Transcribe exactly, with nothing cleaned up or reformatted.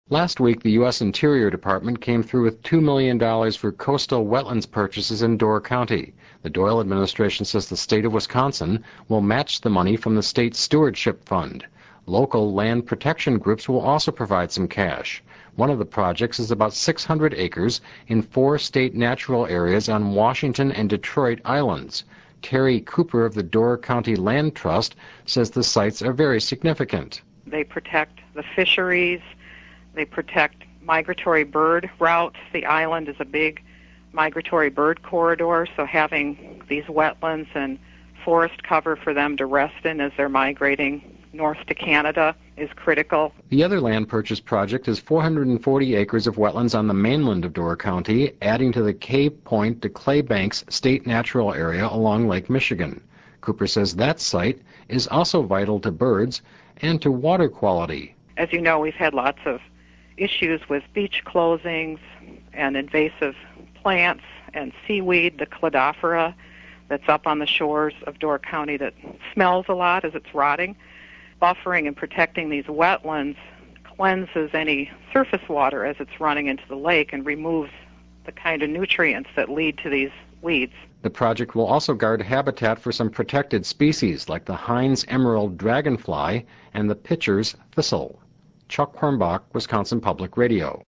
Last week, the U S Interior Department came through with two million dollars for coastal wetlands purchases in Door County. The Doyle administration says the state of Wisconsin will match the money from the state stewardship fund. Local land protection groups will also provide some cash. One of the projects is about six hundred acres in four state natural areas on Washington and Detroit Islands. Terry Cooper of the Door County Land Trust says the sites are very significant. They protect the fisheries. They protect migratory bird routes. The island is a big migratory bird corridor, so having these wetlands and forest cover for them to rest in as they're migrating north to Canada is critical. The other land purchase project is four hundred forty acres of wetlands on the mainland of Door County, adding to the Cave Point to Clay Banks State Natural Area along Lake Michigan. Cooper says that site is also vital to birds and to water quality. As you know, we've had lots of issues with beach closings and invasive plants and seaweed, the Cladophora that's up on the shores of Door County that smells a lot as it's rotting. Buffering and protecting these wetlands cleanses any surface water as it's running into the lake and removes the kind of nutrients that lead to these weeds. The project will also guard habitat for some protected species like the Heinz emerald dragonfly and the Pitcher's thistle. Chuck Hornbach, Wisconsin Public Radio.